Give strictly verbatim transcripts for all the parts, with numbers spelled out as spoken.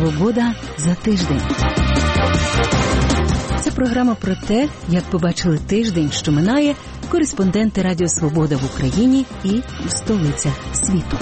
Свобода за тиждень. Це програма про те, як побачили тиждень, що минає, кореспонденти Радіо Свобода в Україні і в столицях світу.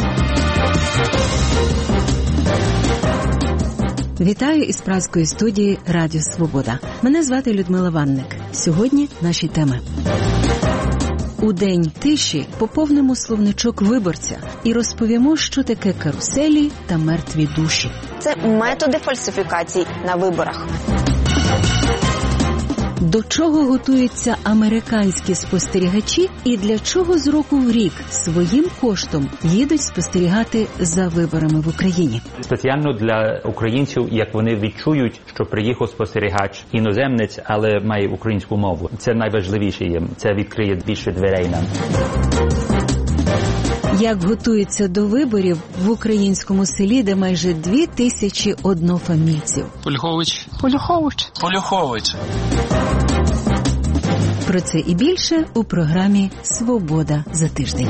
Вітаю із празької студії Радіо Свобода. Мене звати Людмила Ванник. Сьогодні наші теми. У день тиші поповнимо словничок виборця і розповімо, що таке каруселі та мертві душі. Це методи фальсифікацій на виборах. До чого готуються американські спостерігачі і для чого з року в рік своїм коштом їдуть спостерігати за виборами в Україні? Спеціально для українців, як вони відчують, що приїхав спостерігач, іноземець, але має українську мову. Це найважливіше їм. Це відкриє більше дверей нам. Як готуються до виборів в українському селі, де майже дві тисячі однофамільців? Полюхович. Полюхович. Полюхович. Про це і більше у програмі «Свобода за тиждень».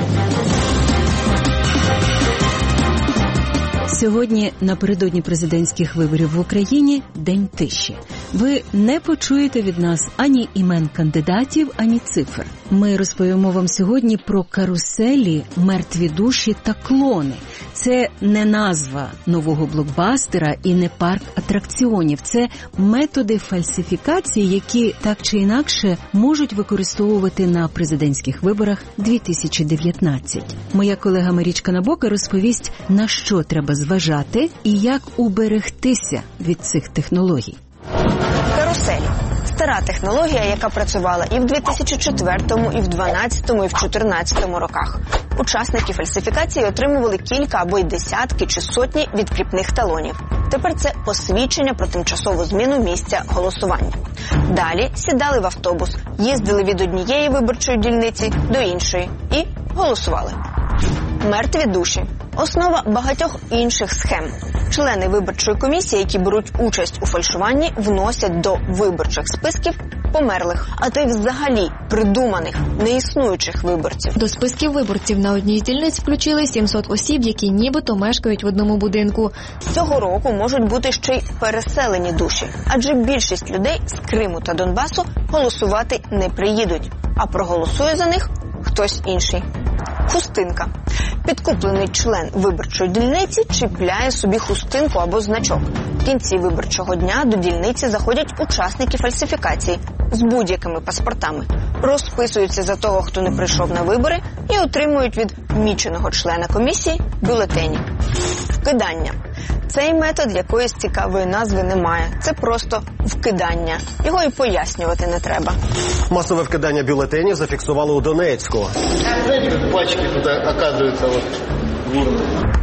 Сьогодні, напередодні президентських виборів в Україні, день тиші. Ви не почуєте від нас ані імен кандидатів, ані цифр. Ми розповімо вам сьогодні про каруселі, мертві душі та клони. Це не назва нового блокбастера і не парк атракціонів. Це методи фальсифікації, які так чи інакше можуть використовувати на президентських виборах дві тисячі дев'ятнадцять. Моя колега Марічка Набока розповість, на що треба зважати і як уберегтися від цих технологій. Каруселі. Стара технологія, яка працювала і в дві тисячі четвертому, і в дванадцятому, і в чотирнадцятому роках. Учасники фальсифікації отримували кілька або й десятки чи сотні відкріпних талонів. Тепер це посвідчення про тимчасову зміну місця голосування. Далі сідали в автобус, їздили від однієї виборчої дільниці до іншої і голосували. Мертві душі – основа багатьох інших схем. Члени виборчої комісії, які беруть участь у фальшуванні, вносять до виборчих списків померлих, а то й взагалі придуманих, неіснуючих виборців. До списків виборців на одній з дільниць включили сімсот осіб, які нібито мешкають в одному будинку. Цього року можуть бути ще й переселені душі, адже більшість людей з Криму та Донбасу голосувати не приїдуть, а проголосує за них хтось інший. Хустинка. Підкуплений член виборчої дільниці чіпляє собі хустинку або значок. В кінці виборчого дня до дільниці заходять учасники фальсифікації з будь-якими паспортами, розписуються за того, хто не прийшов на вибори, і отримують від міченого члена комісії бюлетені. Вкидання. Цей метод якоїсь цікавої назви не має. Це просто вкидання. Його і пояснювати не треба. Масове вкидання бюлетенів зафіксували у Донецьку. Пачки туди оказуються от в урну.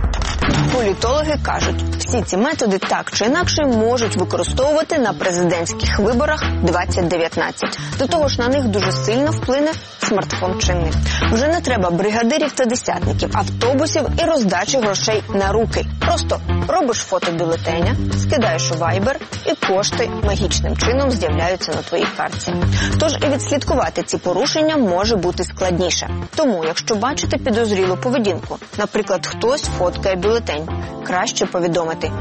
Політологи кажуть, всі ці методи так чи інакше можуть використовувати на президентських виборах двадцять дев'ятнадцять. До того ж, на них дуже сильно вплине смартфон чинний. Вже не треба бригадирів та десятників, автобусів і роздачі грошей на руки. Просто робиш фото бюлетеня, скидаєш у Viber, і кошти магічним чином з'являються на твоїй картці. Тож і відслідкувати ці порушення може бути складніше. Тому, якщо бачите підозрілу поведінку, наприклад, хтось фоткає бюлетень, краще повідомити.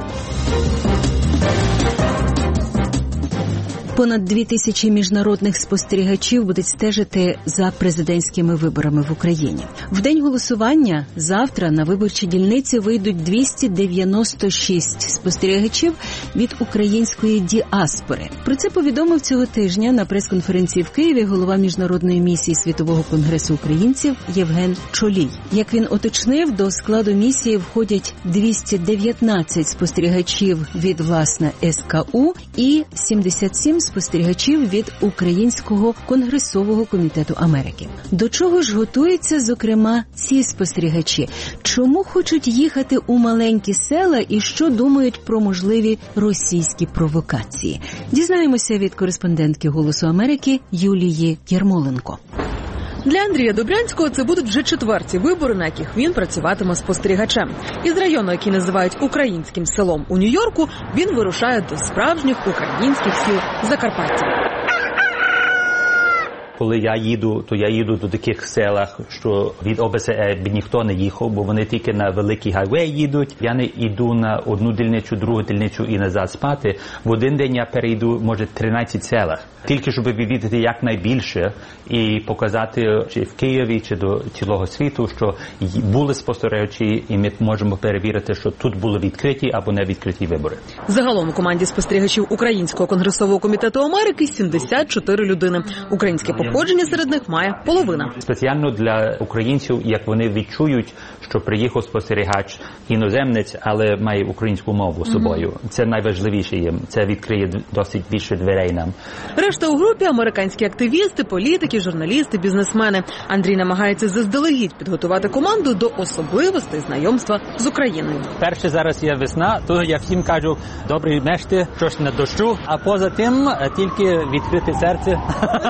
Понад дві тисячі міжнародних спостерігачів будуть стежити за президентськими виборами в Україні. В день голосування завтра на виборчі дільниці вийдуть двісті дев'яносто шість спостерігачів від української діаспори. Про це повідомив цього тижня на прес-конференції в Києві голова Міжнародної місії Світового конгресу українців Євген Чолій. Як він уточнив, до складу місії входять двісті дев'ятнадцять спостерігачів від, власне, ес ка у і сімдесят сім спостерігачів від Українського конгресового комітету Америки. До чого ж готуються, зокрема, ці спостерігачі? Чому хочуть їхати у маленькі села і що думають про можливі російські провокації? Дізнаємося від кореспондентки «Голосу Америки» Юлії Ярмоленко. Для Андрія Добрянського це будуть вже четверті вибори, на яких він працюватиме спостерігачем. Із району, який називають українським селом у Нью-Йорку, він вирушає до справжніх українських сіл Закарпаття. Коли я їду, то я їду до таких селах, що від ОБСЕ ніхто не їхав, бо вони тільки на великий хайвей їдуть. Я не йду на одну дільницю, другу дільницю і назад спати. В один день я перейду, може, тринадцять селах. Тільки щоб відвідати якнайбільше і показати чи в Києві, чи до цілого світу, що були спостерігачі, і ми можемо перевірити, що тут були відкриті або не відкриті вибори. Загалом у команді спостерігачів Українського конгресового комітету Америки сімдесят чотири людини. Українське походження серед них має половина. Спеціально для українців, як вони відчують, що приїхав спостерігач, іноземець, але має українську мову з собою. Mm-hmm. Це найважливіше їм. Це відкриє досить більше дверей нам. Решта у групі – американські активісти, політики, журналісти, бізнесмени. Андрій намагається заздалегідь підготувати команду до особливостей знайомства з Україною. Перше, зараз є весна, то я всім кажу, добрий мешти, щось на дощу, а поза тим тільки відкрите серце.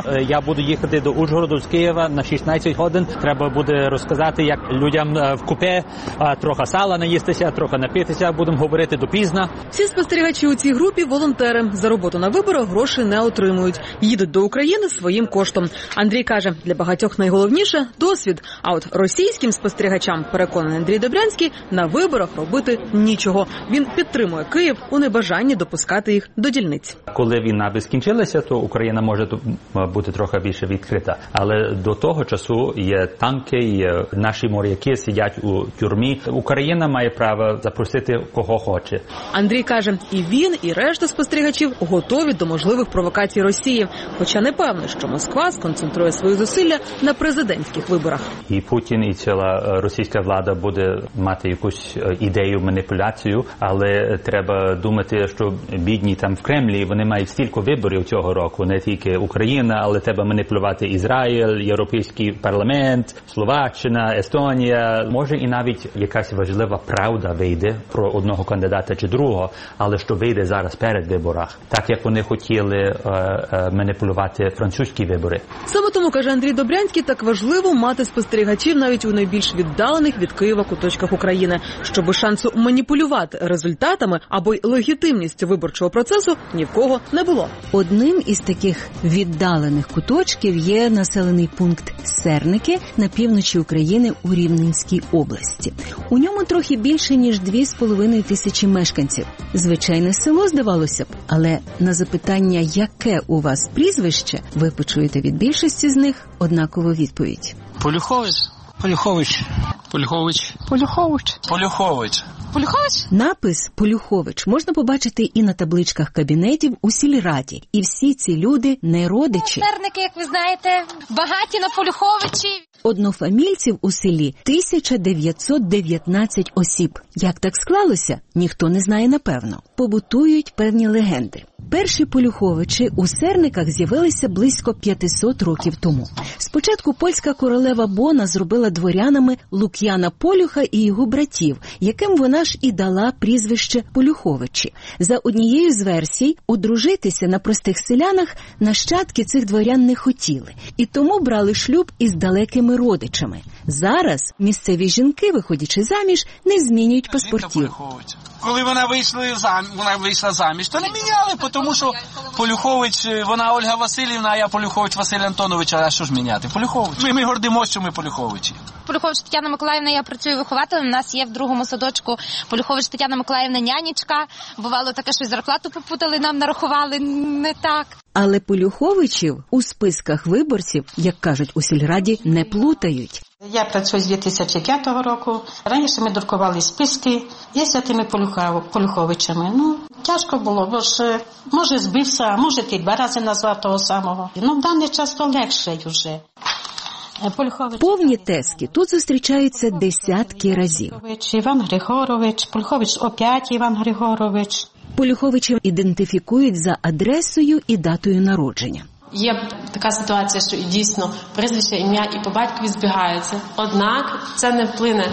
Я буду їхати до Ужгороду з Києва на шістнадцять годин. Треба буде розказати, як людям в купе трохи сала наїстися, трохи напитися, будемо говорити допізно. Всі спостерігачі у цій групі – волонтери. За роботу на виборах гроші не отримують. Їдуть до України своїм коштом. Андрій каже, для багатьох найголовніше – досвід. А от російським спостерігачам, переконаний Андрій Добрянський, на виборах робити нічого. Він підтримує Київ у небажанні допускати їх до дільниць. Коли війна би скінчилася, то Україна може бути трохи більше відкрита. Але до того часу є танки, є наші моряки сидять у тюрмі. Україна має право запросити кого хоче. Андрій каже, і він, і решта спостерігачів готові до можливих провокацій Росії. Хоча не певно, що Москва сконцентрує свої зусилля на президентських виборах. І Путін, і ціла російська влада буде мати якусь ідею, маніпуляцію, але треба думати, що бідні там в Кремлі, вони мають стільки виборів цього року, не тільки Україна, але треба маніпулювати Ізраїль, Європейський парламент, Словаччина, Естонія. Може і навіть якась важлива правда вийде про одного кандидата чи другого, але що вийде зараз перед виборах, так як вони хотіли е, е, маніпулювати французькі вибори. Саме тому, каже Андрій Добрянський, так важливо мати спостерігачів навіть у найбільш віддалених від Києва куточках України, щоб шансу маніпулювати результатами або й легітимністю виборчого процесу ні в кого не було. Одним із таких віддалених куточків є населений пункт Серники на півночі України у Рівненській області. У ньому трохи більше, ніж дві з половиною тисячі мешканців. Звичайне село, здавалося б, але на запитання, яке у вас прізвище, ви почуєте від більшості з них однакову відповідь. Полюхович. Полюхович. Полюхович. Полюхович. Полюхович. Полюхович? Напис «Полюхович» можна побачити і на табличках кабінетів у сільраді. І всі ці люди не родичі. Серники, як ви знаєте, багаті на Полюховичі. Однофамільців у селі тисяча дев'ятсот дев'ятнадцять осіб. Як так склалося, ніхто не знає напевно. Побутують певні легенди. Перші Полюховичі у Серниках з'явилися близько п'ятсот років тому. Спочатку польська королева Бона зробила дворянами Лук'яна Полюха і його братів, яким вона ж і дала прізвище Полюховичі. За однією з версій, одружитися на простих селянах нащадки цих дворян не хотіли, і тому брали шлюб із далекими родичами. Зараз місцеві жінки, виходячи заміж, не змінюють паспортів. Коли вона вийшла заміж, вона вийшла заміж, то не міняли, тому що Полюхович, вона Ольга Васильівна, а я Полюхович Василь Антонович, а що ж міняти? Полюхович. Ми, ми гордимося, що ми Полюховичі. Полюхович Тетяна Миколаївна, я працюю вихователем, у нас є в другому садочку Полюхович Тетяна Миколаївна нянечка. Бувало таке, що зарплату попутали, нам нарахували не так. Але Полюховичів у списках виборців, як кажуть у сільраді, не плутають. Я працюю з дві тисячі п'ятого року. Раніше ми друкували списки із тими Полюховичами. Ну, тяжко було, бо ж, може, збився, а може, ти два рази назвав того самого. Ну, в даний час то легше вже. Полюхович... Повні тески тут зустрічаються десятки разів. Іван Григорович, Полюхович опять Іван Григорович. Полюховичів ідентифікують за адресою і датою народження. Є така ситуація, що і дійсно прізвище, ім'я і по батькові збігаються. Однак це не вплине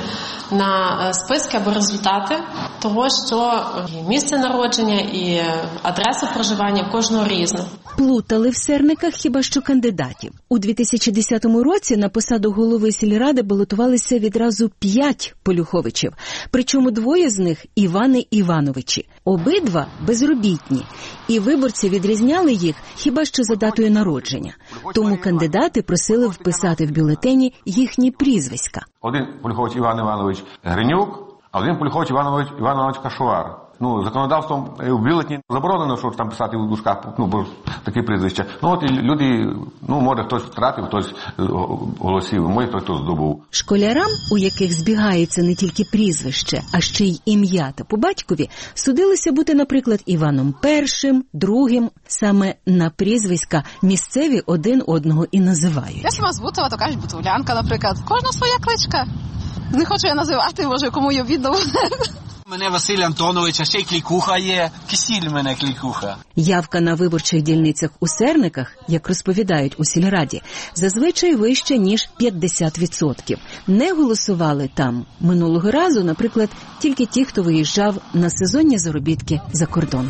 на списки або результати того, що і місце народження, і адреса проживання кожного різне. плутали в Серниках хіба що кандидатів. У дві тисячі десятому році на посаду голови сільради балотувалися відразу п'ять Полюховичів. Причому двоє з них – Івани Івановичі. Обидва безробітні. І виборці відрізняли їх хіба що за датою народження. Тому кандидати просили вписати в бюлетені їхні прізвиська. Один Полюхович Іван Іванович Гринюк, а один Полюхович Іванович Іван Іванович Кашуар. Ну, законодавством в бюлетені заборонено, що там писати в дужках, ну, бо такі прізвища. Ну, от і люди, ну, може хтось втратив, хтось голосів, може хтось хтось здобув. Школярам, у яких збігається не тільки прізвище, а ще й ім'я та по батькові, судилося бути, наприклад, Іваном Першим, Другим. Саме на прізвиська місцеві один одного і називають. Я сама з Бутова, то кажуть Бутовлянка, наприклад. Кожна своя кличка. Не хочу я називати, може, кому я обідав. Мене Василь Антонович, а ще й Клікуха є. Кисіль мене Клікуха. Явка на виборчих дільницях у Серниках, як розповідають у сільраді, зазвичай вища, ніж п'ятдесят відсотків. Не голосували там минулого разу, наприклад, тільки ті, хто виїжджав на сезонні заробітки за кордон.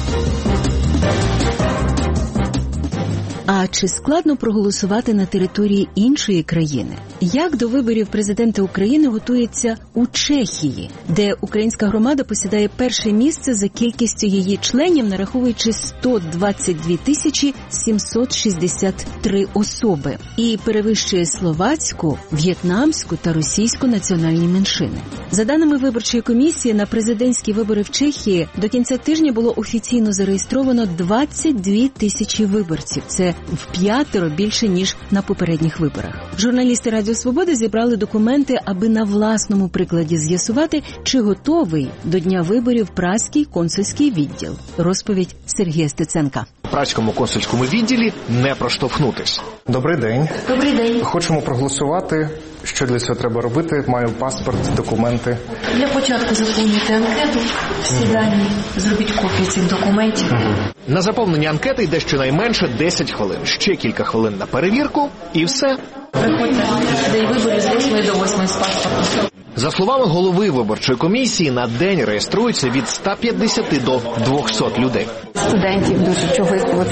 А чи складно проголосувати на території іншої країни? Як до виборів президента України готується у Чехії, де українська громада посідає перше місце за кількістю її членів, нараховуючи сто двадцять дві тисячі сімсот шістдесят три особи, і перевищує словацьку, в'єтнамську та російську національні меншини. За даними виборчої комісії, на президентські вибори в Чехії до кінця тижня було офіційно зареєстровано двадцять дві тисячі виборців. Це в п'ятеро більше, ніж на попередніх виборах. Журналісти Радіо Свобода зібрали документи, аби на власному прикладі з'ясувати, чи готовий до дня виборів Празький консульський відділ. Розповідь Сергія Стеценка. В Празькому консульському відділі не проштовхнутись. Добрий день. Добрий день. Хочемо проголосувати. Що для цього треба робити? Маю паспорт, документи. Для початку заповнюйте анкету, всі дані, зробіть копії цих документів. Угу. На заповнення анкети йде щонайменше десять хвилин. Ще кілька хвилин на перевірку і все. Приходьте в день виборів з восьмої до восьмої з паспортом. За словами голови виборчої комісії, на день реєструється від ста п'ятдесяти до двохсот людей. Студентів дуже чогось, от,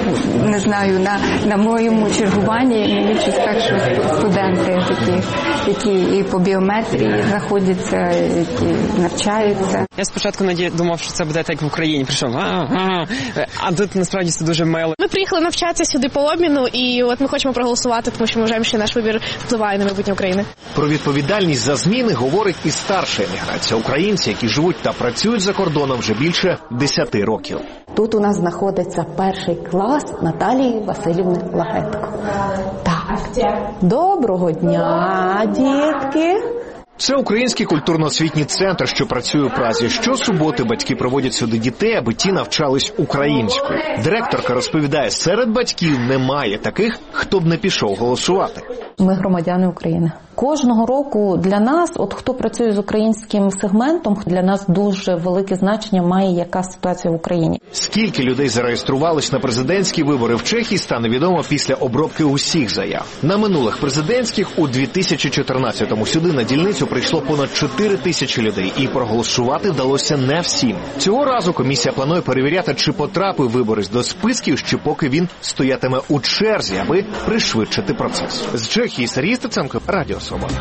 не знаю, на, на моєму чергуванні мені щось так, що студенти такі, які і по біометрії знаходяться, які навчаються. Я спочатку думав, що це буде так як в Україні, прийшов, а, а тут насправді це дуже мило. Ми приїхали навчатися сюди по обміну, і от ми хочемо проголосувати, тому що ми вважаємо, що наш вибір впливає на майбутнє України. Про відповідальність за зміни говорить і старша еміграція. Українці, які живуть та працюють за кордоном вже більше десяти років. Тут у нас знаходиться перший клас Наталії Василівни Лагетко. Так. Доброго дня, дітки. Це український культурно-освітній центр, що працює у Празі. Щосуботи батьки проводять сюди дітей, аби ті навчались українською. Директорка розповідає, серед батьків немає таких, хто б не пішов голосувати. Ми громадяни України. Кожного року для нас, от хто працює з українським сегментом, для нас дуже велике значення має яка ситуація в Україні. Скільки людей зареєструвались на президентські вибори в Чехії, стане відомо після обробки усіх заяв. На минулих президентських у дві тисячі чотирнадцятому сюди на дільницю прийшло понад чотири тисячі людей, і проголосувати вдалося не всім. Цього разу комісія планує перевіряти, чи потрапив виборець до списків, чи поки він стоятиме у черзі, аби пришвидшити процес. З Чехії Сергій Стеценко, Радіо Свобода.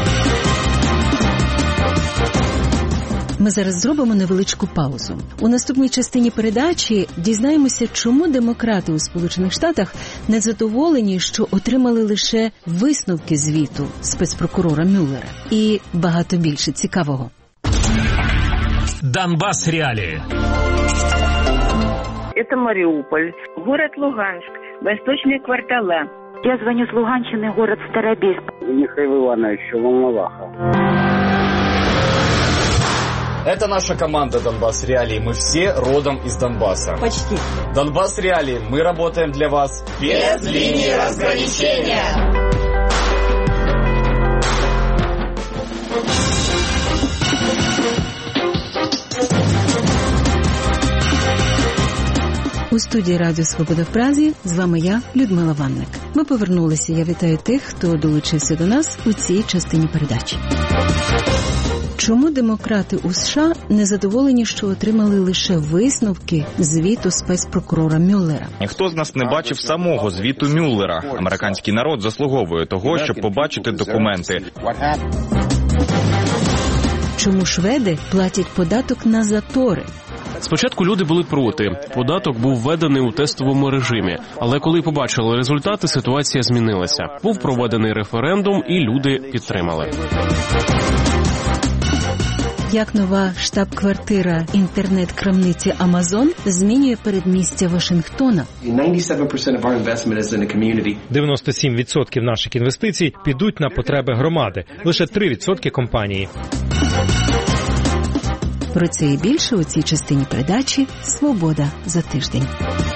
Ми зараз зробимо невеличку паузу. У наступній частині передачі дізнаємося, чому демократи у Сполучених Штатах незадоволені, що отримали лише висновки звіту спецпрокурора Мюллера. І багато більше цікавого. Донбасс реалии. Это Мариуполь, город Луганск, восточные кварталы. Я звоню с Луганщины, город Старобельск. Михаил Иванович, Волноваха. Это наша команда «Донбасс Реалии». Мы все родом из Донбасса. Почти. «Донбасс Реалии». Мы работаем для вас без линии разграничения. У студії Радіо Свобода в Празі з вами я, Людмила Ванник. Ми повернулися. Я вітаю тих, хто долучився до нас у цій частині передачі. Чому демократи у США незадоволені, що отримали лише висновки звіту спецпрокурора Мюллера? Ніхто з нас не бачив самого звіту Мюллера. Американський народ заслуговує того, щоб побачити документи. Чому шведи платять податок на затори? Спочатку люди були проти. Податок був введений у тестовому режимі. Але коли побачили результати, ситуація змінилася. Був проведений референдум і люди підтримали. Як нова штаб-квартира інтернет-крамниці Amazon змінює передмістя Вашингтона? дев'яносто сім відсотків наших інвестицій підуть на потреби громади. Лише три відсотки компанії. Про це і більше у цій частині передачі «Свобода за тиждень».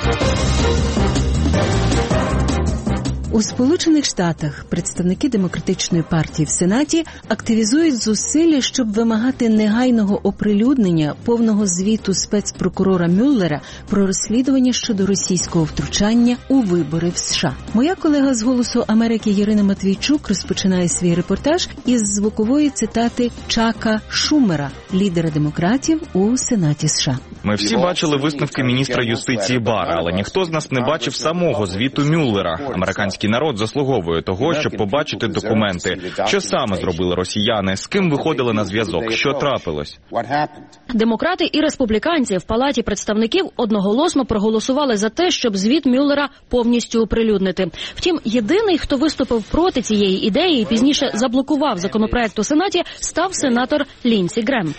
У Сполучених Штатах представники Демократичної партії в Сенаті активізують зусилля, щоб вимагати негайного оприлюднення повного звіту спецпрокурора Мюллера про розслідування щодо російського втручання у вибори в США. Моя колега з «Голосу Америки» Ірина Матвійчук розпочинає свій репортаж із звукової цитати Чака Шумера, лідера демократів у Сенаті США. Ми всі бачили висновки міністра юстиції Барра, але ніхто з нас не бачив самого звіту Мюллера. Американський народ заслуговує того, щоб побачити документи. Що саме зробили росіяни, з ким виходили на зв'язок, що трапилось? Демократи і республіканці в Палаті представників одноголосно проголосували за те, щоб звіт Мюллера повністю оприлюднити. Втім, єдиний, хто виступив проти цієї ідеї і пізніше заблокував законопроект у Сенаті, став сенатор Лінсі Грем.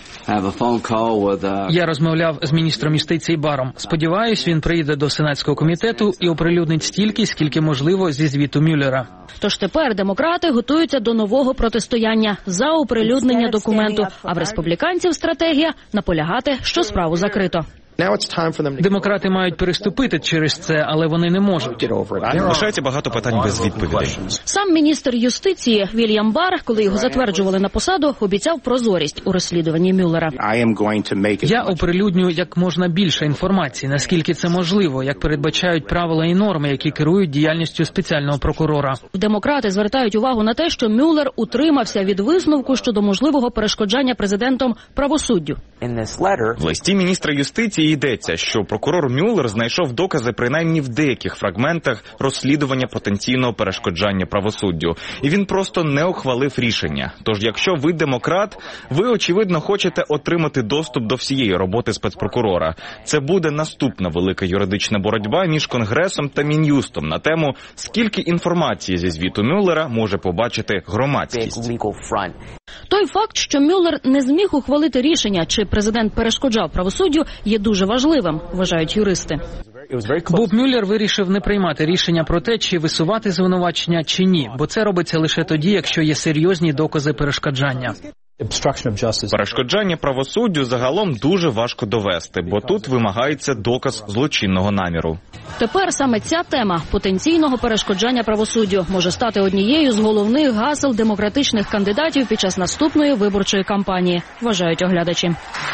Я розмовляв з міністром юстиції Барром. Сподіваюсь, він прийде до Сенатського комітету і оприлюднить стільки, скільки можливо зі звіту Мюллера. Тож тепер демократи готуються до нового протистояння за оприлюднення документу, а в республіканців стратегія – наполягати, що справу закрито. Демократи мають переступити через це, але вони не можуть. Лишається багато питань без відповідей. Сам міністр юстиції Вільям Барр, коли його затверджували на посаду, обіцяв прозорість у розслідуванні Мюллера. Я оприлюдню як можна більше інформації, наскільки це можливо, як передбачають правила і норми, які керують діяльністю спеціального прокурора. Демократи звертають увагу на те, що Мюллер утримався від висновку щодо можливого перешкоджання президентом правосуддю. В листі міністра юстиції йдеться, що прокурор Мюллер знайшов докази принаймні в деяких фрагментах розслідування потенційного перешкоджання правосуддю. І він просто не ухвалив рішення. Тож, якщо ви демократ, ви, очевидно, хочете отримати доступ до всієї роботи спецпрокурора. Це буде наступна велика юридична боротьба між Конгресом та Мін'юстом на тему, скільки інформації зі звіту Мюллера може побачити громадськість. Той факт, що Мюллер не зміг ухвалити рішення, чи президент перешкоджав правосуддю, є дуже важливим, вважають юристи. Боб Мюллер вирішив не приймати рішення про те, чи висувати звинувачення, чи ні, бо це робиться лише тоді, якщо є серйозні докази перешкоджання. Перешкоджання правосуддю загалом дуже важко довести, бо тут вимагається доказ злочинного наміру. Тепер саме ця тема потенційного перешкоджання правосуддю може стати однією з головних гасел демократичних кандидатів під час наступної виборчої кампанії, вважають оглядачі.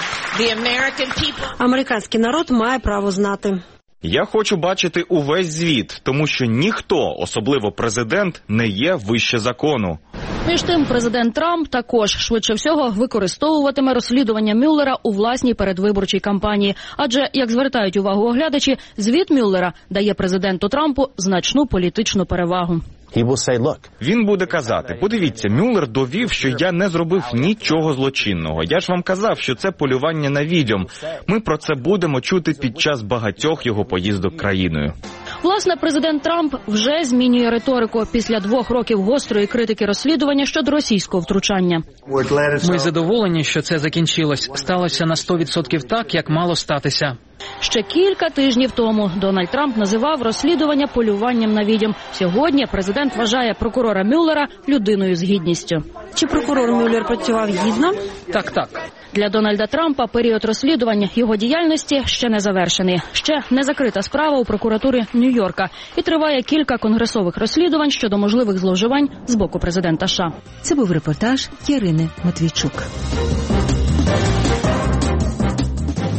Американський народ має право знати. Я хочу бачити увесь звіт, тому що ніхто, особливо президент, не є вище закону. Між тим, президент Трамп також, швидше всього, використовуватиме розслідування Мюллера у власній передвиборчій кампанії. Адже, як звертають увагу оглядачі, звіт Мюллера дає президенту Трампу значну політичну перевагу. Він буде казати, подивіться, Мюллер довів, що я не зробив нічого злочинного. Я ж вам казав, що це полювання на відьом. Ми про це будемо чути під час багатьох його поїздок країною. Власне, президент Трамп вже змінює риторику після двох років гострої критики розслідування щодо російського втручання. Ми задоволені, що це закінчилось. Сталося на сто відсотків так, як мало статися. Ще кілька тижнів тому Дональд Трамп називав розслідування полюванням на відьом. Сьогодні президент вважає прокурора Мюллера людиною з гідністю. Чи прокурор Мюллер працював гідно? Так, так. Для Дональда Трампа період розслідування його діяльності ще не завершений. Ще не закрита справа у прокуратурі Нью-Йорка. І триває кілька конгресових розслідувань щодо можливих зловживань з боку президента США. Це був репортаж Ірини Матвійчук.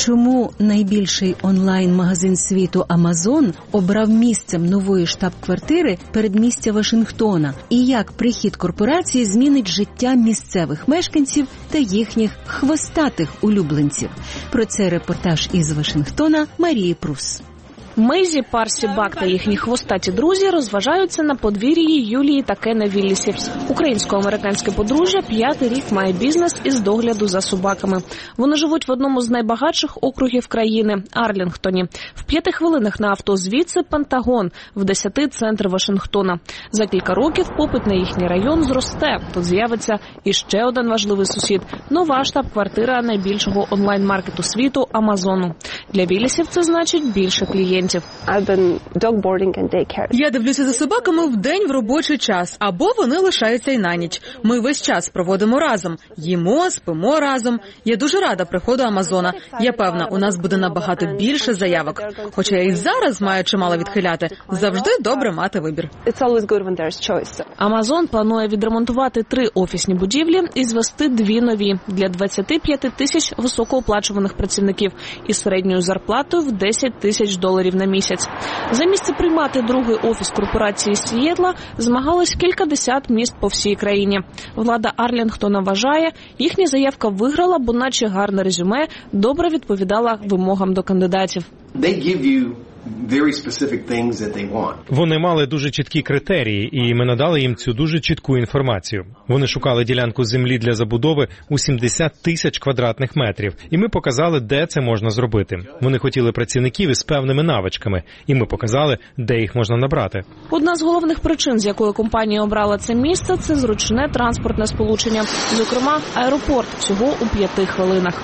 Чому найбільший онлайн-магазин світу Amazon обрав місцем нової штаб-квартири передмістя Вашингтона? І як прихід корпорації змінить життя місцевих мешканців та їхніх хвостатих улюбленців? Про це репортаж із Вашингтона Марії Прус. Мейзі, Парсі, Бак та їхні хвостаті друзі розважаються на подвір'ї Юлії та Кена Віллісів. Українсько-американське подружжя п'ятий рік має бізнес із догляду за собаками. Вони живуть в одному з найбагатших округів країни – Арлінгтоні. В п'яти хвилинах на авто звідси – Пентагон, в десяти – центр Вашингтона. За кілька років попит на їхній район зросте. Тут з'явиться іще один важливий сусід – нова штаб-квартира найбільшого онлайн-маркету світу – Амазону. Для Віллісів це значить більше клієнтів. Я дивлюся за собаками вдень в робочий час, або вони лишаються й на ніч. Ми весь час проводимо разом. Їмо, спимо разом. Я дуже рада приходу Амазона. Я певна, у нас буде набагато більше заявок. Хоча я і зараз маю чимало відхиляти. Завжди добре мати вибір. Амазон планує відремонтувати три офісні будівлі і звести дві нові для двадцяти п'яти тисяч високооплачуваних працівників із середньою зарплатою в десять тисяч доларів на місяць. За місце приймати другий офіс корпорації Сієтла змагались кількадесят міст по всій країні. Влада Арлінгтона вважає, їхня заявка виграла, бо наче гарне резюме добре відповідала вимогам до кандидатів. Вони мали дуже чіткі критерії, і ми надали їм цю дуже чітку інформацію. Вони шукали ділянку землі для забудови у сімдесят тисяч квадратних метрів, і ми показали, де це можна зробити. Вони хотіли працівників із певними навичками, і ми показали, де їх можна набрати. Одна з головних причин, з якої компанія обрала це місце, це зручне транспортне сполучення. Зокрема, аеропорт всього у п'яти хвилинах.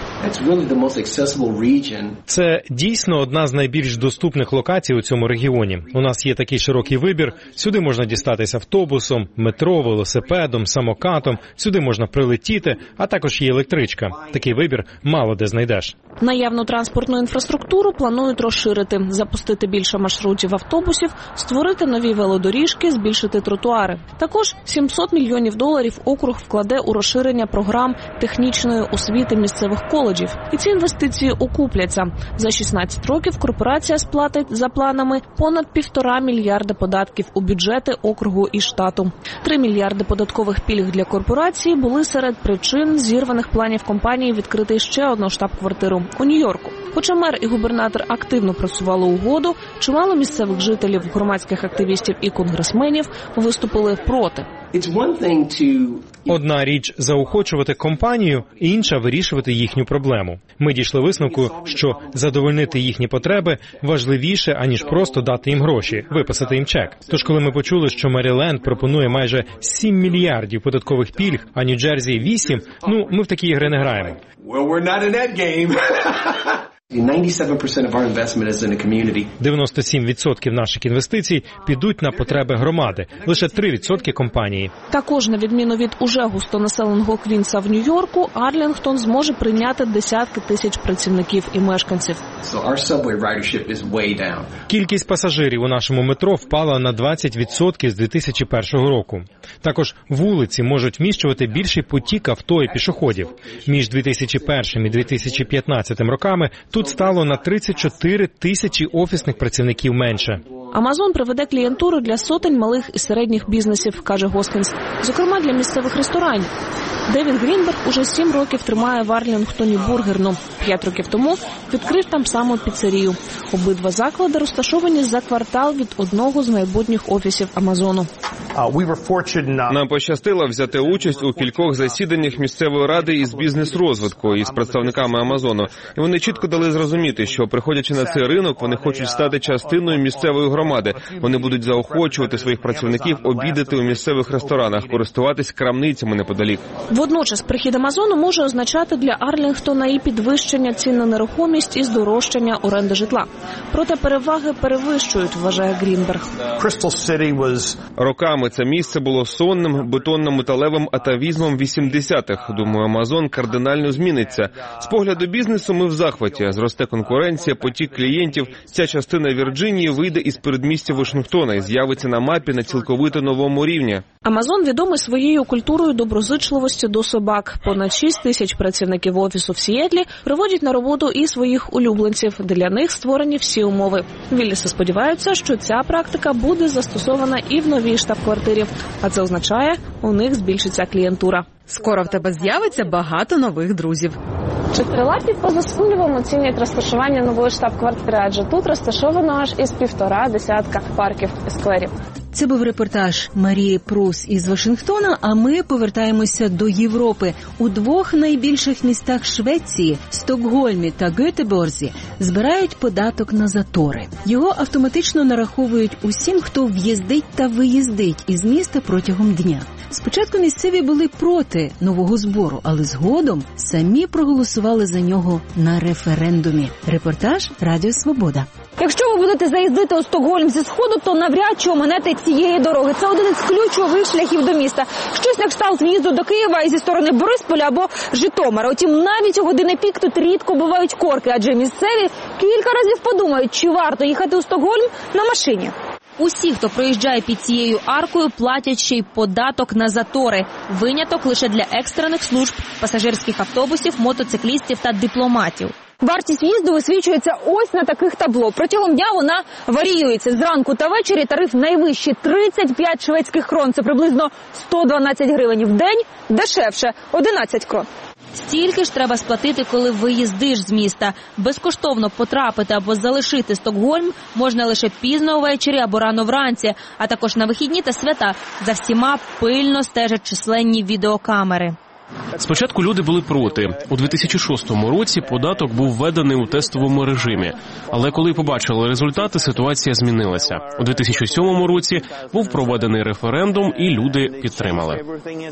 Це дійсно одна з найбільш доступних локацій у цьому регіоні. У нас є такий широкий вибір. Сюди можна дістатися автобусом, метро, велосипедом, самокатом. Сюди можна прилетіти, а також є електричка. Такий вибір мало де знайдеш. Наявну транспортну інфраструктуру планують розширити, запустити більше маршрутів автобусів, створити нові велодоріжки, збільшити тротуари. Також сімсот мільйонів доларів округ вкладе у розширення програм технічної освіти місцевих коледжів. І ці інвестиції окупляться. За шістнадцять років корпорація сплатить за планами понад півтора мільярда податків у бюджети округу і штату. Три мільярди податкових пільг для корпорації були серед причин зірваних планів компанії відкрити ще одну штаб-квартиру у Нью-Йорку. Хоча мер і губернатор активно просували угоду, чимало місцевих жителів, громадських активістів і конгресменів виступили проти. Одна річ – заохочувати компанію, інша – вирішувати їхню проблему. Ми дійшли висновку, що задовольнити їхні потреби важливіше, аніж просто дати їм гроші, виписати їм чек. Тож, коли ми почули, що Меріленд пропонує майже сім мільярдів податкових пільг, а Нью-Джерсі – вісім, ну, ми в такі ігри не граємо. Well, we're not in that game. дев'яносто сім відсотків наших інвестицій підуть на потреби громади, лише три відсотки компанії. Також, на відміну від уже густонаселеного Квінса в Нью-Йорку, Арлінгтон зможе прийняти десятки тисяч працівників і мешканців. Кількість пасажирів у нашому метро впала на двадцять відсотків з дві тисячі першого року. Також вулиці можуть вміщувати більший потік авто і пішоходів. Між дві тисячі першим і дві тисячі п'ятнадцятим роками тут стало на тридцять чотири тисячі офісних працівників менше. Амазон приведе клієнтуру для сотень малих і середніх бізнесів, каже Госкінс, зокрема для місцевих ресторанів. Девід Грінберг уже сім років тримає в Арлінгтоні бургерну. П'ять років тому відкрив там саму піцерію. Обидва заклади розташовані за квартал від одного з майбутніх офісів Амазону. Нам пощастило взяти участь у кількох засіданнях місцевої ради із бізнес-розвитку із представниками Амазону. І вони чітко дали зрозуміти, що, приходячи на цей ринок, вони хочуть стати частиною місцевої громади. Вони будуть заохочувати своїх працівників обідати у місцевих ресторанах, користуватись крамницями неподалік. Водночас прихід Амазону може означати для Арлінгтона і підвищення цін на нерухомість, і здорожчання оренди житла. Проте переваги перевищують, вважає Грінберг. Роками це місце було сонним, бетонно-металевим атавізмом вісімдесятих. Думаю, Амазон кардинально зміниться. З погляду бізнесу ми в захваті. Зросте конкуренція, потік клієнтів. Ця частина Вірджинії вийде із передмістя Вашингтона і з'явиться на мапі на цілковито новому рівні. Амазон відомий своєю культурою доброзичливості до собак. Понад шість тисяч працівників офісу в Сіетлі приводять на роботу і своїх улюбленців. Для них створені всі умови. Вілліси сподіваються, що ця практика буде застосована і в новій штаб-квартирі. А це означає, у них збільшиться клієнтура. Скоро в тебе з'явиться багато нових друзів. Чотирилапі поза сумнівом оцінюють розташування нової штаб-квартири, адже тут розташовано аж із півтора десятка парків і скверів. Це був репортаж Марії Прус із Вашингтона, а ми повертаємося до Європи. У двох найбільших містах Швеції – Стокгольмі та Гетеборзі – збирають податок на затори. Його автоматично нараховують усім, хто в'їздить та виїздить із міста протягом дня. Спочатку місцеві були проти нового збору, але згодом самі проголосували за нього на референдумі. Репортаж Радіо Свобода. Якщо ви будете заїздити у Стокгольм зі сходу, то навряд чи оминете цієї дороги. Це один із ключових шляхів до міста. Щось на кшталт в'їзду до Києва і зі сторони Борисполя або Житомира. Утім, навіть у години пік тут рідко бувають корки, адже місцеві кілька разів подумають, чи варто їхати у Стокгольм на машині. Усі, хто проїжджає під цією аркою, платять ще й податок на затори. Виняток лише для екстрених служб, пасажирських автобусів, мотоциклістів та дипломатів. Вартість в'їзду висвічується ось на таких табло. Протягом дня вона варіюється. Зранку та ввечері тариф найвищий – тридцять п'ять шведських крон. Це приблизно сто дванадцять гривень. В день дешевше – одинадцять крон. Стільки ж треба сплатити, коли виїздиш з міста. Безкоштовно потрапити або залишити Стокгольм можна лише пізно ввечері або рано вранці, а також на вихідні та свята. За всіма пильно стежать численні відеокамери. Спочатку люди були проти. У дві тисячі шостому році податок був введений у тестовому режимі. Але коли побачили результати, ситуація змінилася. У дві тисячі сьомому році був проведений референдум і люди підтримали.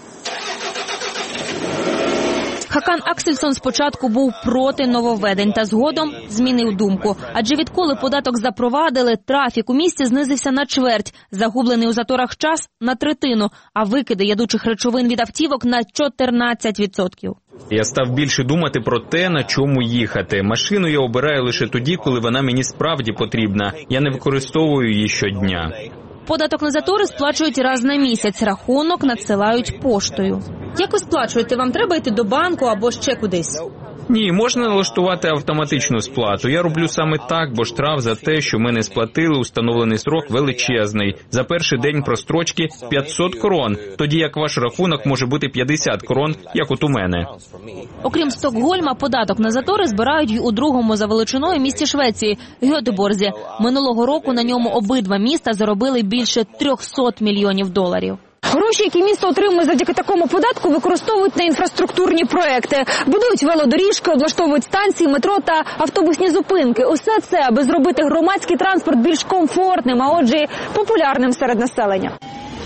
Хакан Аксельсон спочатку був проти нововведень та згодом змінив думку. Адже відколи податок запровадили, трафік у місті знизився на чверть, загублений у заторах час – на третину, а викиди ядучих речовин від автівок – на чотирнадцять відсотків. Я став більше думати про те, на чому їхати. Машину я обираю лише тоді, коли вона мені справді потрібна. Я не використовую її щодня. Податок на затори сплачують раз на місяць, рахунок надсилають поштою. Як ви сплачуєте? Вам треба йти до банку або ще кудись? Ні, можна налаштувати автоматичну сплату. Я роблю саме так, бо штраф за те, що ми не сплатили установлений строк, величезний. За перший день прострочки п'ятсот крон, тоді як ваш рахунок може бути п'ятдесят крон, як от у мене. Окрім Стокгольма, податок на затори збирають й у другому за величиною місті Швеції – Гетеборзі. Минулого року на ньому обидва міста заробили більше триста мільйонів доларів. Гроші, які місто отримує завдяки такому податку, використовують на інфраструктурні проекти. Будують велодоріжки, облаштовують станції, метро та автобусні зупинки. Усе це, аби зробити громадський транспорт більш комфортним, а отже, популярним серед населення.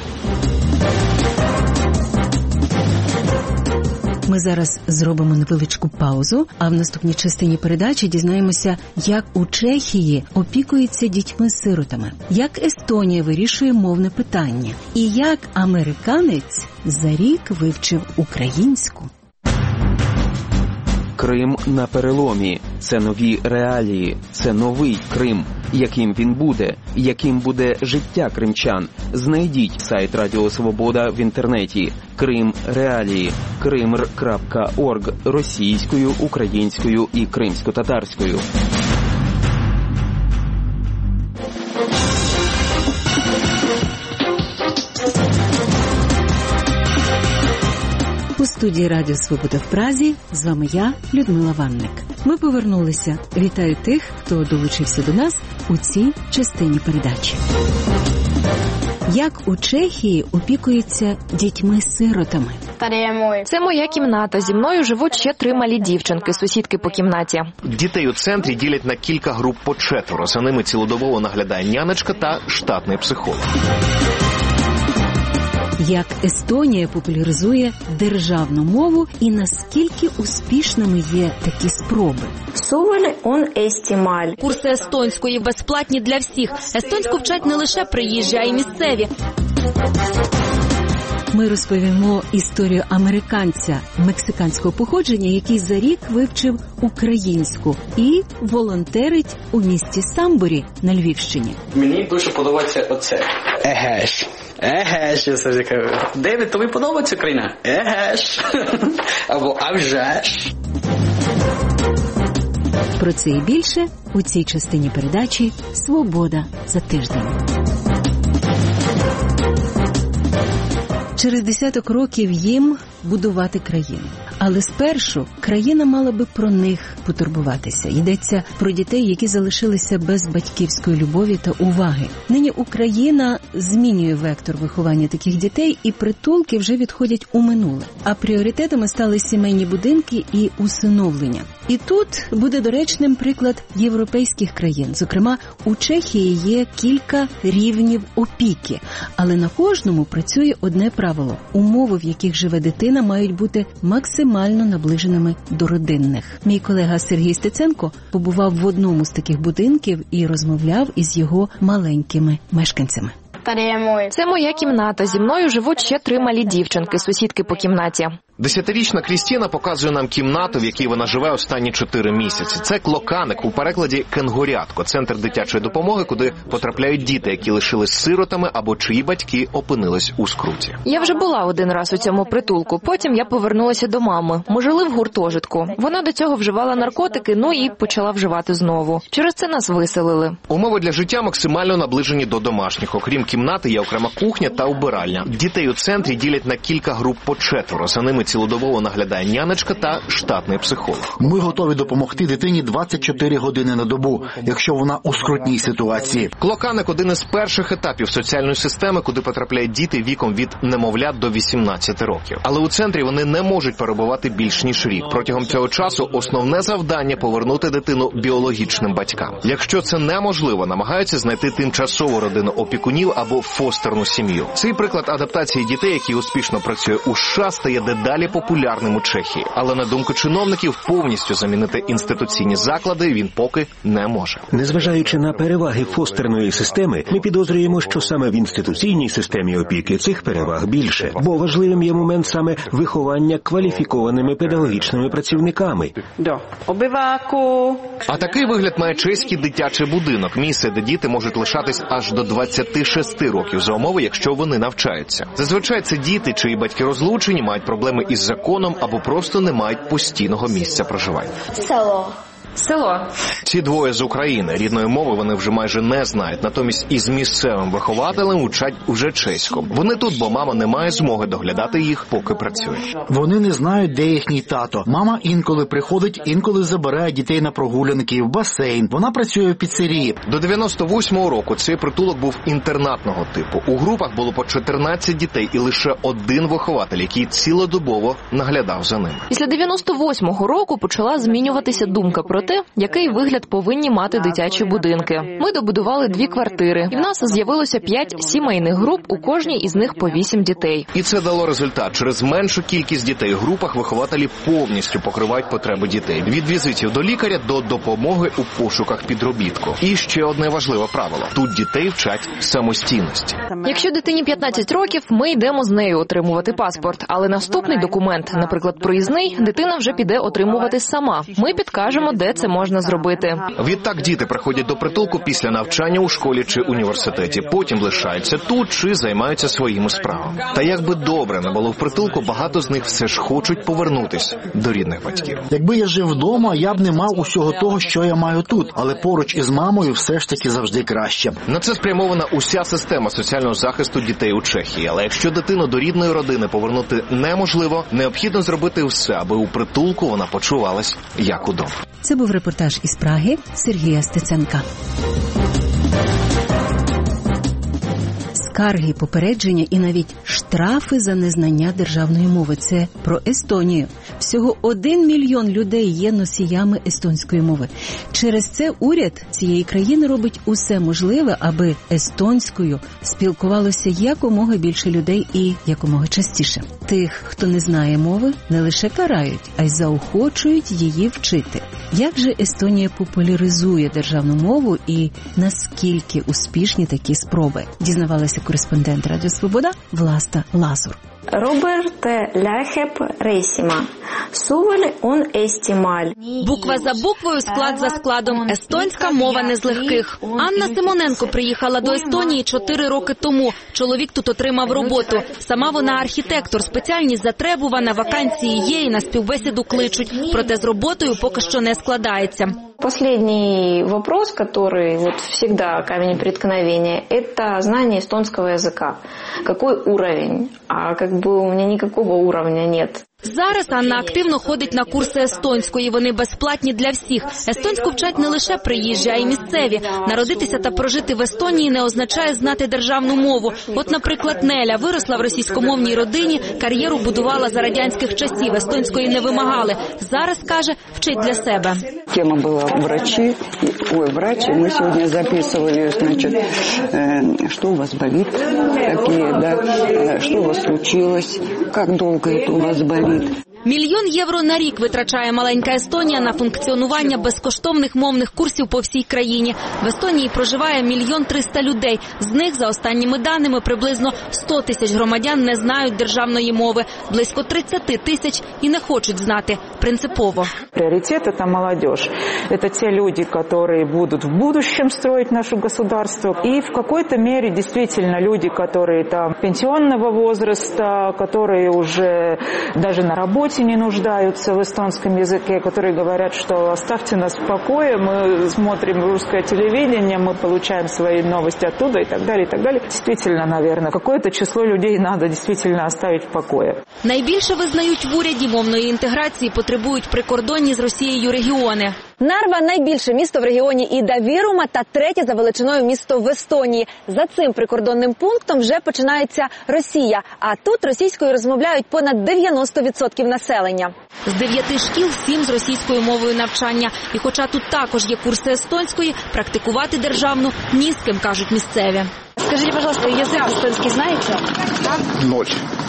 Ми зараз зробимо невеличку паузу, а в наступній частині передачі дізнаємося, як у Чехії опікуються дітьми-сиротами, як Естонія вирішує мовне питання і як американець за рік вивчив українську. Крим на переломі. Це нові реалії. Це новий Крим. Яким він буде? Яким буде життя кримчан? Знайдіть сайт Радіо Свобода в інтернеті. Крим реалії. кримр крапка орг російською, українською і кримсько-татарською. У студії Радіо Свобода в Празі з вами я, Людмила Ванник. Ми повернулися. Вітаю тих, хто долучився до нас у цій частині передачі. Як у Чехії опікуються дітьми-сиротами? Це моя кімната. Зі мною живуть ще три малі дівчинки, сусідки по кімнаті. Дітей у центрі ділять на кілька груп по четверо. За ними цілодобово наглядає нянечка та штатний психолог. Як Естонія популяризує державну мову і наскільки успішними є такі спроби? Курси естонської безплатні для всіх. Естонську вчать не лише приїжджі, а й місцеві. Ми ми розповімо історію американця мексиканського походження, який за рік вивчив українську і волонтерить у місті Самборі на Львівщині. Мені дуже подобається оце. Еге ж. Еге ж, я завжди кажу. Девід, тобі подобається Україна? Еге ж. Або а вже ж. Про це і більше у цій частині передачі «Свобода за тиждень». Через десяток років їм будувати країну. Але спершу країна мала би про них потурбуватися. Йдеться про дітей, які залишилися без батьківської любові та уваги. Нині Україна змінює вектор виховання таких дітей, і притулки вже відходять у минуле. А пріоритетами стали сімейні будинки і усиновлення. І тут буде доречним приклад європейських країн. Зокрема, у Чехії є кілька рівнів опіки, але на кожному працює одне правило. Умови, в яких живе дитина, мають бути максимально наближеними до родинних. Мій колега Сергій Стеценко побував в одному з таких будинків і розмовляв із його маленькими мешканцями. Це моя кімната. Зі мною живуть ще три малі дівчинки, сусідки по кімнаті. Десятирічна Крістіна показує нам кімнату, в якій вона живе останні чотири місяці. Це клоканик, у перекладі «кенгурятко», центр дитячої допомоги, куди потрапляють діти, які лишились сиротами або чиї батьки опинились у скруті. Я вже була один раз у цьому притулку, потім я повернулася до мами. Ми жили в гуртожитку. Вона до цього вживала наркотики, ну і почала вживати знову. Через це нас виселили. Умови для життя максимально наближені до домашніх. Окрім кімнати, є окрема кухня та убиральня. Дітей у центрі ділять на кілька груп по четверо. За ними цілодобово наглядає нянечка та штатний психолог. Ми готові допомогти дитині двадцять чотири години на добу, якщо вона у скрутній ситуації. Клоканик – один із перших етапів соціальної системи, куди потрапляють діти віком від немовлят до вісімнадцяти років. Але у центрі вони не можуть перебувати більш ніж рік. Протягом цього часу основне завдання – повернути дитину біологічним батькам. Якщо це неможливо, намагаються знайти тимчасову родину опікунів або фостерну сім'ю. Цей приклад адаптації дітей, який успішно працює у США, стає дедалі популярним у Чехії. Але, на думку чиновників, повністю замінити інституційні заклади він поки не може. Незважаючи на переваги фостерної системи, ми підозрюємо, що саме в інституційній системі опіки цих переваг більше. Бо важливим є момент саме виховання кваліфікованими педагогічними працівниками. А такий вигляд має чеський дитячий будинок. Місце, де діти можуть лишатись аж до двадцяти шести років за умови, якщо вони навчаються. Зазвичай це діти, чиї батьки розлучені, мають проблеми із законом або просто не мають постійного місця проживання. Село. Село. Ці двоє з України. Рідної мови вони вже майже не знають. Натомість із місцевим вихователем учать уже чеську. Вони тут, бо мама не має змоги доглядати їх, поки працює. Вони не знають, де їхній тато. Мама інколи приходить, інколи забирає дітей на прогулянки, в басейн. Вона працює в піцерії. До дев'яносто восьмого року цей притулок був інтернатного типу. У групах було по чотирнадцять дітей і лише один вихователь, який цілодобово наглядав за ними. Після дев'яносто восьмого року почала змінюватися думка про те, який вигляд повинні мати дитячі будинки. Ми добудували дві квартири, і в нас з'явилося п'ять сімейних груп, у кожній із них по вісім дітей. І це дало результат. Через меншу кількість дітей в групах вихователі повністю покривають потреби дітей. Від візитів до лікаря до допомоги у пошуках підробітку. І ще одне важливе правило. Тут дітей вчать самостійності. Якщо дитині п'ятнадцять років, ми йдемо з нею отримувати паспорт. Але наступний документ, наприклад, проїзний, дитина вже піде отримувати сама. Ми підкажемо, де це можна зробити. Відтак діти приходять до притулку після навчання у школі чи університеті. Потім лишаються тут чи займаються своїми справами. Та як би добре не було в притулку, багато з них все ж хочуть повернутись до рідних батьків. Якби я жив вдома, я б не мав усього того, що я маю тут. Але поруч із мамою все ж таки завжди краще. На це спрямована уся система соціального захисту дітей у Чехії. Але якщо дитину до рідної родини повернути неможливо, необхідно зробити все, аби у притулку вона почувалась як удома. Це був репортаж із Праги Сергія Стеценка. Скарги, попередження і навіть штрафи за незнання державної мови. Це про Естонію. Всього один мільйон людей є носіями естонської мови. Через це уряд цієї країни робить усе можливе, аби естонською спілкувалося якомога більше людей і якомога частіше. Тих, хто не знає мови, не лише карають, а й заохочують її вчити. Як же Естонія популяризує державну мову і наскільки успішні такі спроби? Дізнавалася кореспондент Радіо Свобода Власта Лазур. Роберт ляхеп рейсіма. Суваль он естімаль. Буква за буквою, склад за складом. Естонська мова не з легких. Анна Симоненко приїхала до Естонії чотири роки тому. Чоловік тут отримав роботу. Сама вона архітектор. Спеціальність затребувана, вакансії є і на співбесіду кличуть. Проте з роботою поки що не складається. Последний вопрос, который вот всегда камень преткновения, это знание эстонского языка. Какой уровень? А как бы у меня никакого уровня нет. Зараз Анна активно ходить на курси естонської. Вони безплатні для всіх. Естонську вчать не лише приїжджі, а й місцеві. Народитися та прожити в Естонії не означає знати державну мову. От, наприклад, Неля виросла в російськомовній родині, кар'єру будувала за радянських часів, естонської не вимагали. Зараз, каже, вчить для себе. Тема була врачі. Ой, врачі. Ми сьогодні записували, значить, що у вас болить, такі, да, що у вас случилось, як довго це у вас болить. Мільйон євро на рік витрачає маленька Естонія на функціонування безкоштовних мовних курсів по всій країні. В Естонії проживає мільйон триста людей. З них, за останніми даними, приблизно сто тисяч громадян не знають державної мови. Близько тридцять тисяч і не хочуть знати. Принципово. Пріоритет – це молодіж. Це ті люди, які будуть в будущем строить наше государство. І в какой-то мере, действительно, люди, які там пенсионного возраста, які вже даже на роботі не нуждаются в эстонском языке, которые говорят, что оставьте нас в покое, мы смотрим русское телевидение, мы получаем свои новости оттуда и так далее, и так далее. Действительно, наверное, какое-то число людей надо действительно оставить в покое. Найбільше визнають в уряді мовної інтеграції потребують прикордонні з Росією регіони. Нарва – найбільше місто в регіоні Іда-Вірума та третє за величиною місто в Естонії. За цим прикордонним пунктом вже починається Росія, а тут російською розмовляють понад дев'яносто відсотків населення. З дев'яти шкіл сім з російською мовою навчання. І хоча тут також є курси естонської, практикувати державну ні з ким, кажуть місцеві. Скажіть, будь ласка, язик естонський знаєте? Ноль.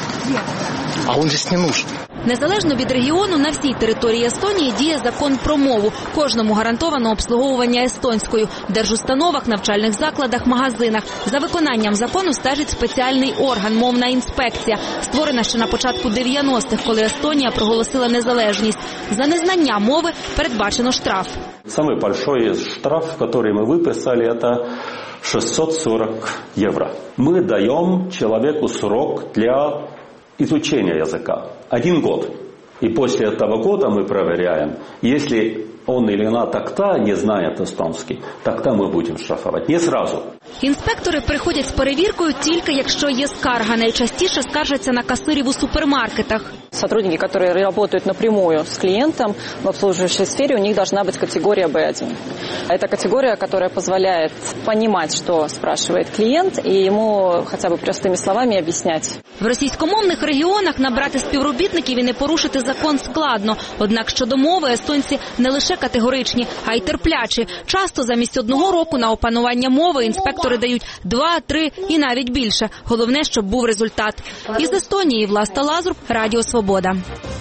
А він здесь не нужен. Незалежно від регіону, на всій території Естонії діє закон про мову. Кожному гарантовано обслуговування естонською. В держустановах, навчальних закладах, магазинах. За виконанням закону стежить спеціальний орган – мовна інспекція, створена ще на початку дев'яностих, коли Естонія проголосила незалежність. За незнання мови передбачено штраф. Самый большой штраф, который мы выписали, это шестьсот сорок евро. Мы даем человеку срок для изучения языка. Один год. И после этого года мы проверяем, если он или она так-то не знает эстонский, тогда мы будем штрафовать. Не сразу. Інспектори приходять з перевіркою тільки якщо є скарга. Найчастіше скаржаться на касирів у супермаркетах. Сотрудники, которые работают напрямую с клиентом в обслуживающей сфере, у них должна быть категория бэ один. Это категория, которая позволяет понимать, что спрашивает клиент, и ему хотя бы простыми словами объяснять. В російськомовних регіонах набрати співробітників і не порушити закон складно. Однак щодо мови естонці не лише категоричні, а й терплячі. Часто замість одного року на опанування мови інспектори дають два, три і навіть більше. Головне, щоб був результат. Із Естонії Власта Лазур, Радіо Свобода.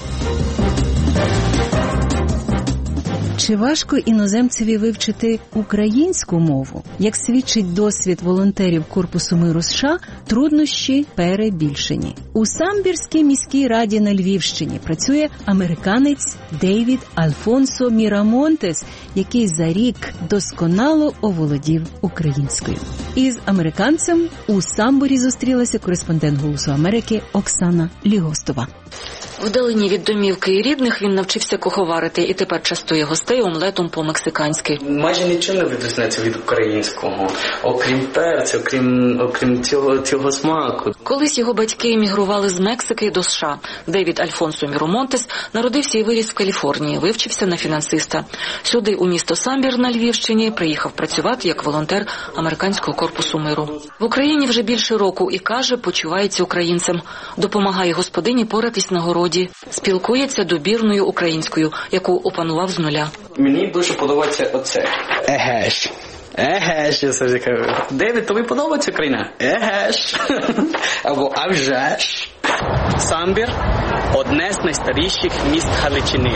Чи важко іноземцеві вивчити українську мову? Як свідчить досвід волонтерів Корпусу миру США, труднощі перебільшені. У Самбірській міській раді на Львівщині працює американець Дейвід Альфонсо Мірамонтес, який за рік досконало оволодів українською. Із американцем у Самборі зустрілася кореспондент «Голосу Америки» Оксана Лігостова. Вдалині від домівки і рідних він навчився куховарити і тепер частує гостей омлетом по-мексиканськи. Майже нічого не відрізняється від українського, окрім перцю, окрім, окрім цього, цього смаку. Колись його батьки емігрували з Мексики до США. Дейвід Альфонсо Мірамонтес народився і виріс в Каліфорнії, вивчився на фінансиста. Сюди, у місто Самбір на Львівщині, приїхав працювати як волонтер Американського корпусу миру. В Україні вже більше року і, каже, почувається українцем. Допомагає господині поратись на городі. Спілкується добірною українською, яку опанував з нуля. Мені дуже подобається оце. Еге ж. Еге ж, я завжди кажу. Девід, тобі подобається Україна? Еге ж. Або а вже ж. Самбір. одне з найстаріших міст Галичини.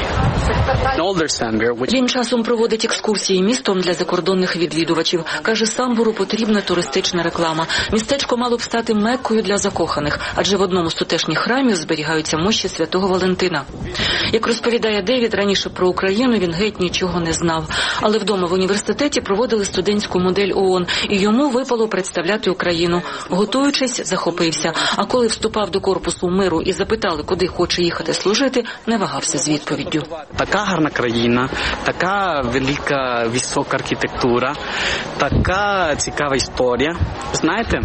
Він часом проводить екскурсії містом для закордонних відвідувачів. Каже, Самбору потрібна туристична реклама. Містечко мало б стати меккою для закоханих, адже в одному з тутешніх храмів зберігаються мощі святого Валентина. Як розповідає Девід, раніше про Україну він геть нічого не знав. Але вдома в університеті проводили студентську модель ООН, і йому випало представляти Україну. Готуючись, захопився. А коли вступав до корпусу миру і запитали, куди хоче їхати служити, не вагався з відповіддю. Така гарна країна, така велика, висока архітектура, така цікава історія. Знаєте,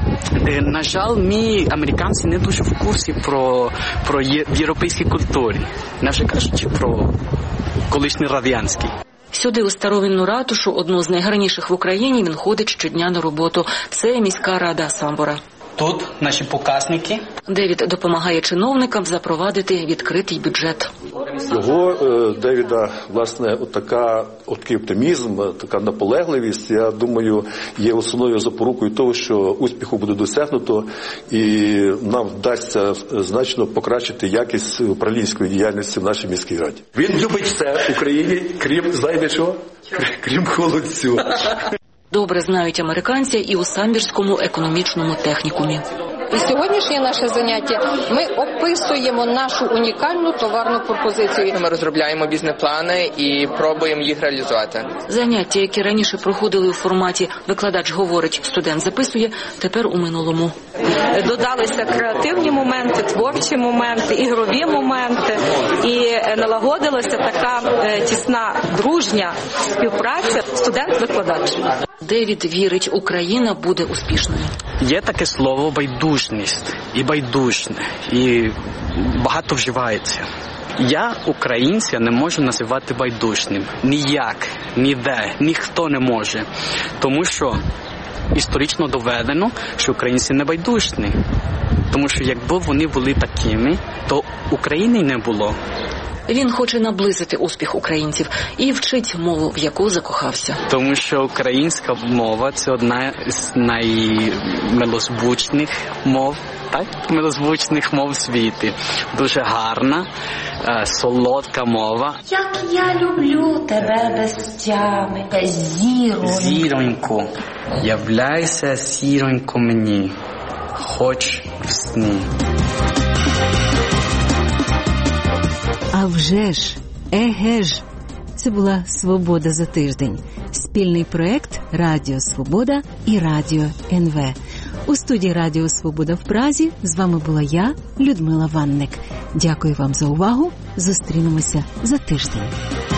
на жаль, ми, американці, не дуже в курсі про, про європейські культури, не вже кажучи про колишній радянський. Сюди, у старовинну ратушу, одну з найгарніших в Україні, він ходить щодня на роботу. Це міська рада Самбора. Тут наші показники. Девід допомагає чиновникам запровадити відкритий бюджет. Його, Девіда, власне, така, такий оптимізм, така наполегливість, я думаю, є основною запорукою того, що успіху буде досягнуто і нам вдасться значно покращити якість управлінської діяльності в нашій міській раді. Він любить все в Україні, крім, знаєте що? Крім холодцю. Добре знають американці і у Самбірському економічному технікумі. І сьогоднішнє наше заняття ми описуємо нашу унікальну товарну пропозицію. Ми розробляємо бізнес-плани і пробуємо їх реалізувати. Заняття, які раніше проходили у форматі «викладач говорить, студент записує», тепер у минулому. Додалися креативні моменти, творчі моменти, ігрові моменти. І налагодилася така тісна, дружня співпраця студент-викладач. Девід вірить, Україна буде успішною. Є таке слово байдужність і байдужне, і багато вживається. Я, українця, не можу називати байдужним. Ніяк, ніде, ніхто не може. Тому що історично доведено, що українці не байдужні. Тому що якби вони були такими, то України не було. Він хоче наблизити успіх українців і вчить мову, в яку закохався. Тому що українська мова – це одна з наймилозвучних мов, так? Милозвучних мов світу. Дуже гарна, солодка мова. Як я люблю тебе без тями, зіронько. Зіронько, являйся, зіронько, мені, хоч в сні. А вже ж, еге ж, це була «Свобода за тиждень». Спільний проект «Радіо Свобода» і «Радіо ен ве». У студії «Радіо Свобода» в Празі з вами була я, Людмила Ванник. Дякую вам за увагу. Зустрінемося за тиждень.